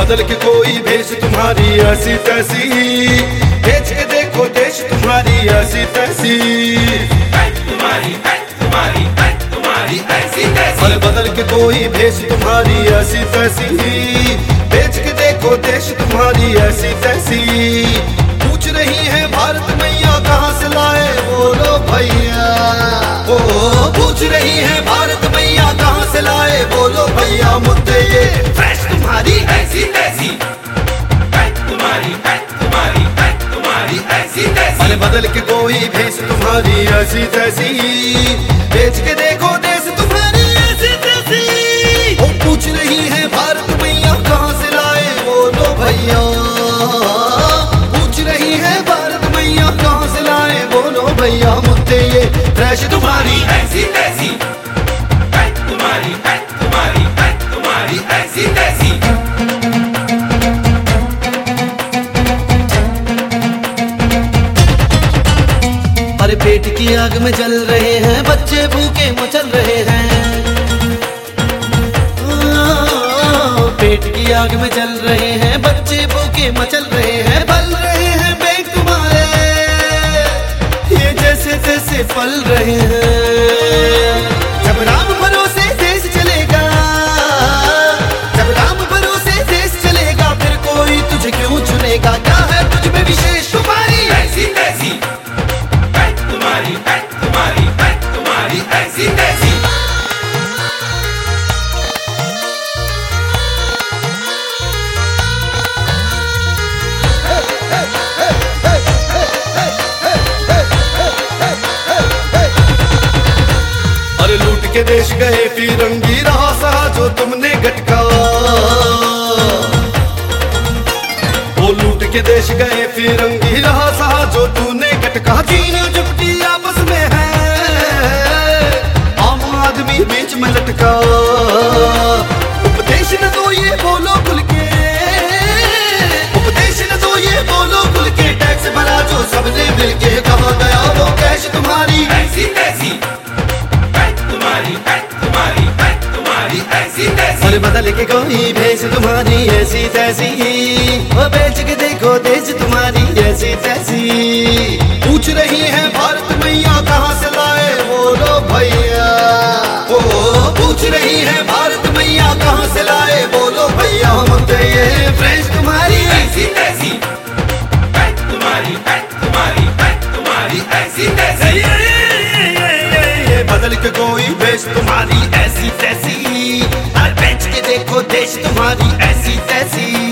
बदल के कोई भेष तुम्हारी ऐसी तैसी, बेच के देखो देश तुम्हारी ऐसी तैसी। तुम्हारी ऐसी तैसी। अरे बदल के कोई भेष तुम्हारी ऐसी तैसी, बेच के देखो देश तुम्हारी ऐसी तैसी। पूछ रही है भारत मैया कहाँ से लाए बोलो भैया, ओ पूछ रही है भारत मैया कहाँ से लाए बोलो भैया। मुद्दे ये फ्रेश तुम्हारी ऐसी तैसी, तुम्हारी ऐसी तैसी। अरे बदल के कोई भेष तुम्हारी ऐसी तैसी, बेच के देखो देश तुम्हारी ऐसी तैसी। ओ पूछ रही है भारत मैया कहाँ से लाए बोलो भैया, पूछ रही है भारत मैया कहाँ से लाए बोलो भैया। मुद्दे ये फ्रेश तुम्हारी ऐसी तैसी, तुम्हारी ऐसी तैसी। अरे पेट की आग में जल रहे हैं बच्चे भूखे मचल रहे हैं, पेट की आग में जल रहे हैं बच्चे भूखे मचल रहे हैं। बल रहे हैं बैंक तुम्हारे ये जैसे जैसे पल रहे हैं। जब राम भरोसे देश चलेगा, जब राम भरोसे देश चलेगा, फिर कोई तुझे क्यों चुनेगा। क्या है तुझ में विशेष तुम्हारी ऐसी तैसी, तुम्हारी ऐसी तैसी। अरे लूट के देश गए फिरंगी, रहा सहा जो तुमने गटका। वो लूट के देश गए फिरंगी, रहा सहा जो तूने गटका। जीना जुगती आपस में है, आम आदमी बीच में लटका। उपदेश न दो ये बोलो खुल के, उपदेश न दो ये बोलो खुल के। टैक्स भरा जो सबने मिलके, कहाँ गया वो कैश तुम्हारी ऐसी तैसी, तुम्हारी ऐसी तैसी। अरे बदल के कोई भेष तुम्हारी ऐसी तैसी, वो बेच के देखो देश तुम्हारी ऐसी तैसी। पूछ रही है भारत मैया कहाँ से लाए बोलो भैया, ओ पूछ रही है भारत मैया कहाँ से लाए बोलो भैया। मुद्दे ये फ्रेश तुम्हारी ऐसी तैसी, तुम्हारी ऐसी तैसी। बदल के कोई भेष तुम्हारी ऐसी तैसी, बेच के देखो देश तुम्हारी ऐसी तैसी।